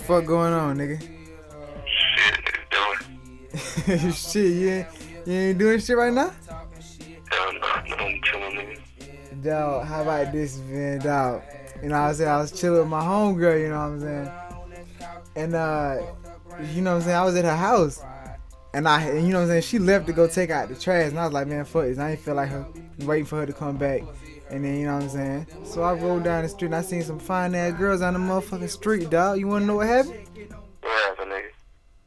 fuck going on, nigga? Shit, nigga, doing. Shit, you ain't doing shit right now? Hell no, I'm chilling, nigga. Dog, how about this, man, dog? You know what I'm saying? I was chilling with my homegirl, you know what I'm saying? And, you know what I'm saying? I was at her house. And you know what I'm saying? She left to go take out the trash. And I was like, man, fuck this. I ain't feel like her waiting for her to come back. And then, you know what I'm saying? So I rolled down the street and I seen some fine ass girls on the motherfucking street, dog. You wanna know what happened?